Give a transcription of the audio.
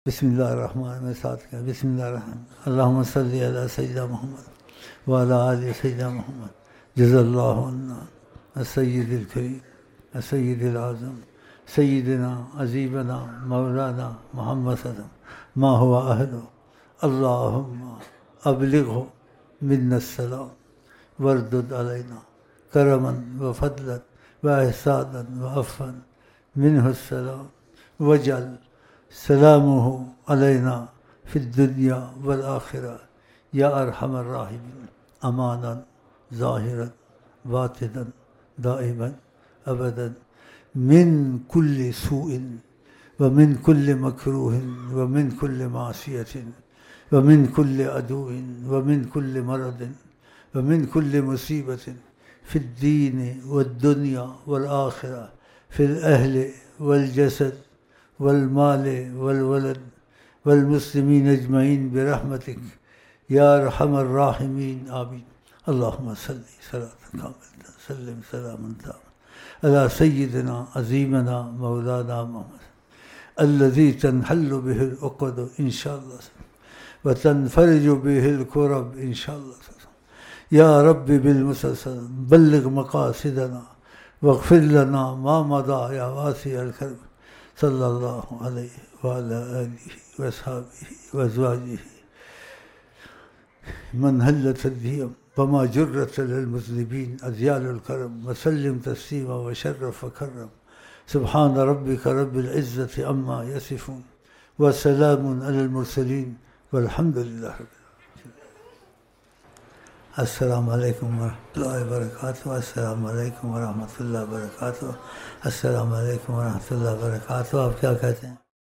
बिस्मिल्लाहिर्रहमान में साथ क्या बिस्मिल्लाहिर्रहमान अल्लाहुम्मा सल्ली अला सय्यिदना मोहम्मद व अला आलि सय्यिदना मोहम्मद जज़ल्लाहु अन्ना सय्यिदिल करीम सय्यिदिल आज़म सय्यिदना अज़ीबना मौलाना मोहम्मद सल्लल्लाहु मा हुवा अहलु अल्लाहुम्मा अबलिगहु मिन्नस सलाम वरदुद अलैना करमन व फदलन व ihsanan व अफ़्वन मिन्हु सलाम वजल सलामुहु अलैना फिद्दुनिया वल आखिरा या अरहमर राहिमीन अमानन ज़ाहिरन बातिनन दाइमन अबदन मिन कुल्लि सूइन व मिन कुल्लि मकरूहिन व मिन कुल्लि मासियतिन व मिन कुल्लि अदुविन व मिन कुल्लि मरदिन व मिन कुल्लि मुसीबतिन फिद्दीन वद्दुनिया वल आखिरा फिल अहलि वल जसद वल्माल वल्वलद वल्मुस्लिमीन अजमईन बिरहमतिक या अरहमर राहिमीन आमीन। अल्लाहुम्मा सल्ली सलातन कामिलतन सल्लिम सलामन तामन अला सय्यिदिना अज़ीमना मौलाना मोहम्मद अल्लज़ी तन्हल्लु बिहिल उक़द इंशाअल्लाह व तनफरजु बिहिल कुरब इंशाअल्लाह। या रब्बि बिल मुसलसल बल्लिग मक़ासिदना वग़फ़िर लना मा मदा या वासिअल करम सल्लल्लाहु अलैहि व अला आलिहि व अस्हाबिहि व अज़वाजिहि मन हल्लत अद्दियम वमा जुर्रत लिल मुज़निबीन अज़यालुल करम व सल्लिम तस्लीमा व शर्रफ व करम सुब्हान रब्बिका रब्बिल इज़्ज़ति अम्मा यसिफून व सलामुन अलल मुरसलीन वल्हम्दुलिल्लाहि रब्बिल आलमीन। अस्सलामु अलैकुम व रहमतुल्लाहि व बरकातुहू। अस्सलामु अलैकुम व रहमतुल्लाहि व बरकातुहू। अस्सलामु अलैकुम व रहमतुल्लाहि व बरकातुहू। आप क्या कहते हैं?